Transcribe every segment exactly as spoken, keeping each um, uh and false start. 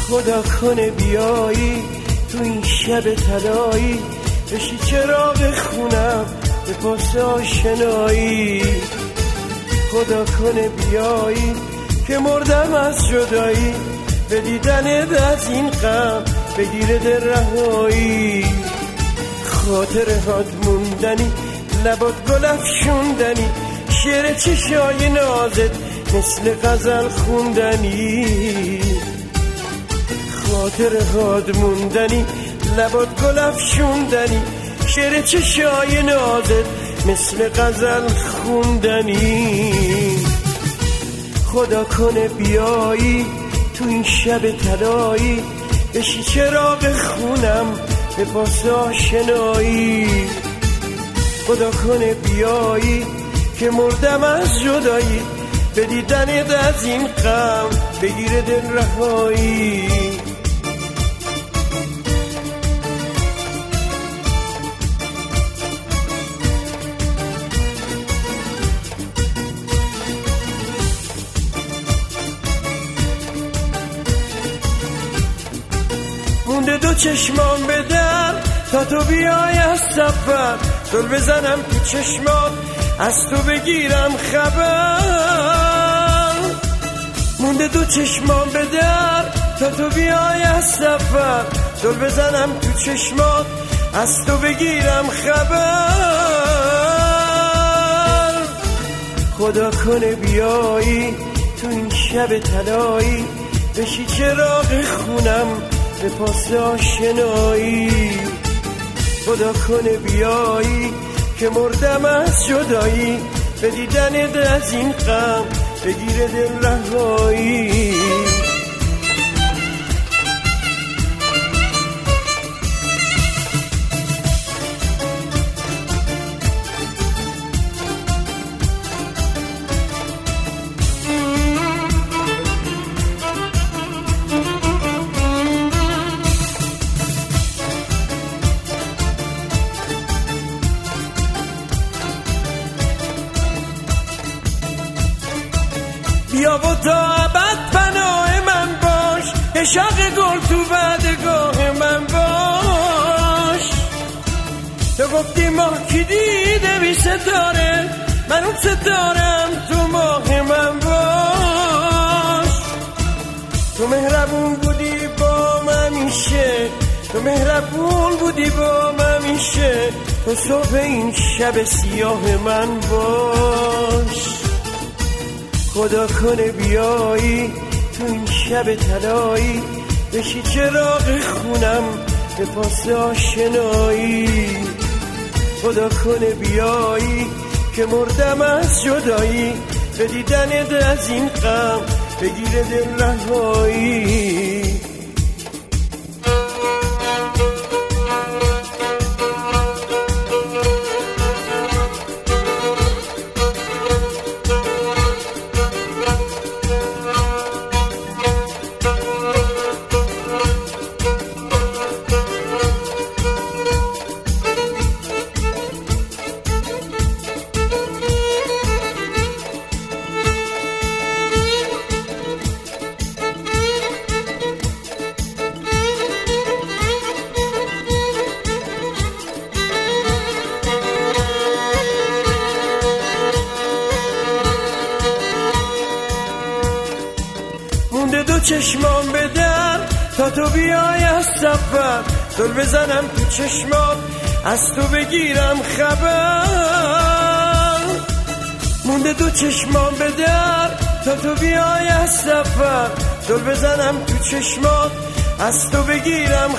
خدا کنه بیایی تو این شب طلایی، بشی چراغ خونم به پاس آشنایی. خدا کنه بیایی که مردم از جدایی، به دیدنت از این غم بگیره دل رهایی. خاطرهات موندنی، لبات گل افشوندنی، شعر چشای نازت مثل غزل خوندنی. خاطرهات موندنی، لبات گل افشوندنی، شعر چشای نازت مثل غزل خوندنی. خدا کنه بیایی تو این شب طلایی، بشی چراغ خونم به پاس آشنایی. خدا کنه بیایی که مردم از جدایی، به دیدنت از این غم بگیره دل رهایی. مونده دو چشمان به در تا تو بیای از سفر، دل بزنم تو چشمات از تو بگیرم خبر. مونده دو چشمان به در تا تو بیای از سفر، دل بزنم تو چشمات از تو بگیرم خبر. خدا کنه بیایی تو این شب طلایی، بشی چراغ خونم به پاس آشنایی. خدا کنه بیایی که مردم از جدایی، به دیدنت از این غم بگیره دل رهایی. بیا و تا ابد پناه من باش، عشق گل تو بعدگاه من باش. تو گفتی ماه کی دیده بی ستاره، من اون ستارم تو ماه من باش. تو مهربون بودی با من میشه، تو مهربون بودی با من میشه، تو صبح این شب سیاه من باش. خدا کنه بیایی تو این شب طلایی، بشی چراغ خونم به پاس آشنایی. خدا کنه بیایی که مردم از جدایی، به دیدنت از این غم بگیره دل رهایی. مونده دو چشمان به در تا تو بیای از سفر، دل بزنم تو چشمات از تو بگیرم خبر. مونده دو چشمان به در تا تو بیای از سفر، دل بزنم تو چشمات از تو بگیرم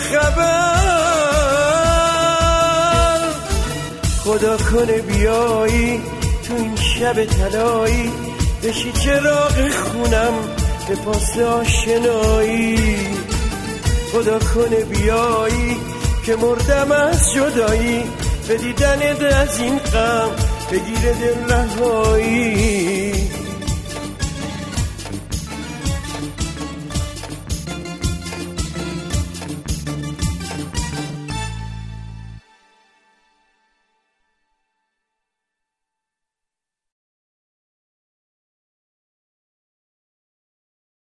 خبر. خدا کنه بیایی تو این شب طلایی، بشی چراغ خونم به پاس آشنایی. خدا کنه بیایی که مردم از جدایی، به دیدنت از این غم بگیره دل رهایی.